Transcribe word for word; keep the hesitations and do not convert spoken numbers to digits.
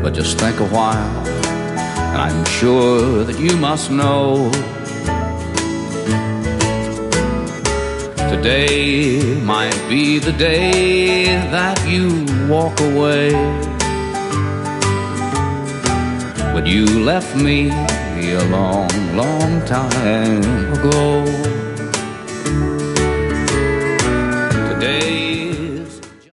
but just think a while, and I'm sure that you must know today might be the day that you walk away. When you left me a long, long time ago.